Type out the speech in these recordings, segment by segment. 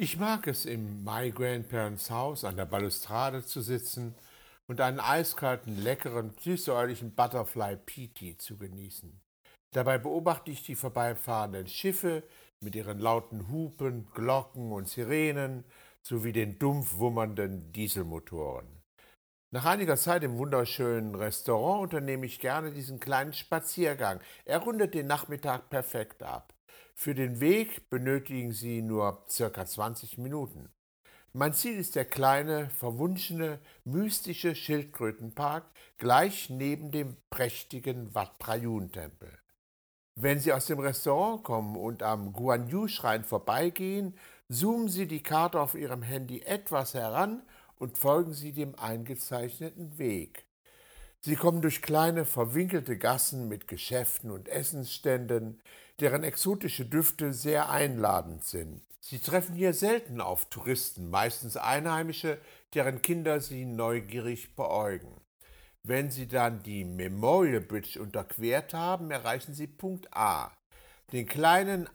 Ich mag es, im My Grandparents Haus an der Balustrade zu sitzen und einen eiskalten, leckeren, süßsäuerlichen Butterfly Peaty zu genießen. Dabei beobachte ich die vorbeifahrenden Schiffe mit ihren lauten Hupen, Glocken und Sirenen sowie den dumpf wummernden Dieselmotoren. Nach einiger Zeit im wunderschönen Restaurant unternehme ich gerne diesen kleinen Spaziergang. Er rundet den Nachmittag perfekt ab. Für den Weg benötigen Sie nur circa 20 Minuten. Mein Ziel ist der kleine, verwunschene, mystische Schildkrötenpark gleich neben dem prächtigen Wat Prayun-Tempel. Wenn Sie aus dem Restaurant kommen und am Guan Yu-Schrein vorbeigehen, zoomen Sie die Karte auf Ihrem Handy etwas heran und folgen Sie dem eingezeichneten Weg. Sie kommen durch kleine, verwinkelte Gassen mit Geschäften und Essensständen, deren exotische Düfte sehr einladend sind. Sie treffen hier selten auf Touristen, meistens Einheimische, deren Kinder sie neugierig beäugen. Wenn Sie dann die Memorial Bridge unterquert haben, erreichen Sie Punkt A, den kleinen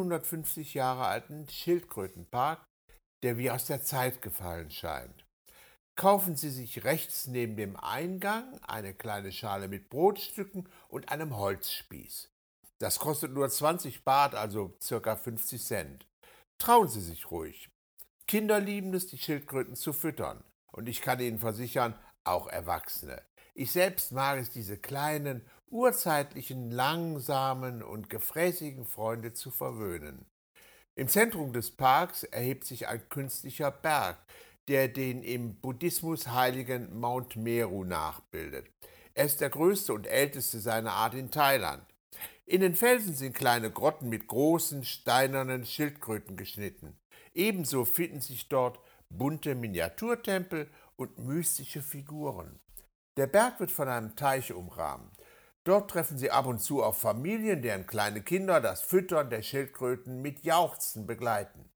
150 Jahre alten Schildkrötenpark, der wie aus der Zeit gefallen scheint. Kaufen Sie sich rechts neben dem Eingang eine kleine Schale mit Brotstücken und einem Holzspieß. Das kostet nur 20 Baht, also circa 50 Cent. Trauen Sie sich ruhig. Kinder lieben es, die Schildkröten zu füttern. Und ich kann Ihnen versichern, auch Erwachsene. Ich selbst mag es, diese kleinen, urzeitlichen, langsamen und gefräßigen Freunde zu verwöhnen. Im Zentrum des Parks erhebt sich ein künstlicher Berg, der den im Buddhismus heiligen Mount Meru nachbildet. Er ist der größte und älteste seiner Art in Thailand. In den Felsen sind kleine Grotten mit großen steinernen Schildkröten geschnitten. Ebenso finden sich dort bunte Miniaturtempel und mystische Figuren. Der Berg wird von einem Teich umrahmt. Dort treffen Sie ab und zu auf Familien, deren kleine Kinder das Füttern der Schildkröten mit Jauchzen begleiten.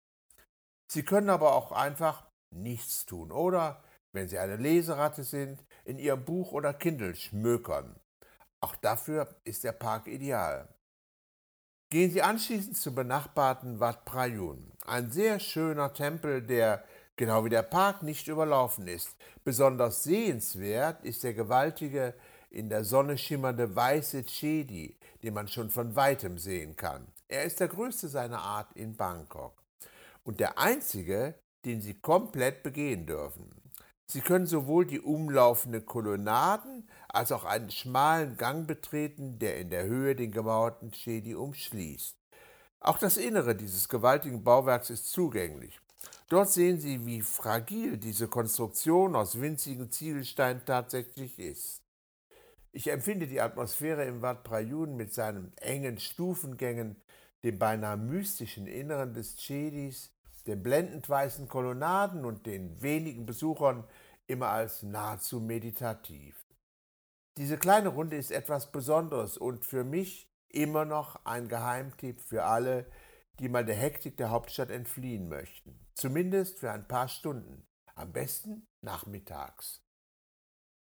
Sie können aber auch einfach nichts tun oder, wenn Sie eine Leseratte sind, in Ihrem Buch oder Kindle schmökern. Auch dafür ist der Park ideal. Gehen Sie anschließend zum benachbarten Wat Prayun, ein sehr schöner Tempel, der, genau wie der Park, nicht überlaufen ist. Besonders sehenswert ist der gewaltige, in der Sonne schimmernde weiße Chedi, den man schon von weitem sehen kann. Er ist der größte seiner Art in Bangkok und der einzige, den Sie komplett begehen dürfen. Sie können sowohl die umlaufenden Kolonnaden als auch einen schmalen Gang betreten, der in der Höhe den gemauerten Chedi umschließt. Auch das Innere dieses gewaltigen Bauwerks ist zugänglich. Dort sehen Sie, wie fragil diese Konstruktion aus winzigen Ziegelsteinen tatsächlich ist. Ich empfinde die Atmosphäre im Wat Prayun mit seinen engen Stufengängen, dem beinahe mystischen Inneren des Chedis, den blendend weißen Kolonnaden und den wenigen Besuchern immer als nahezu meditativ. Diese kleine Runde ist etwas Besonderes und für mich immer noch ein Geheimtipp für alle, die mal der Hektik der Hauptstadt entfliehen möchten. Zumindest für ein paar Stunden. Am besten nachmittags.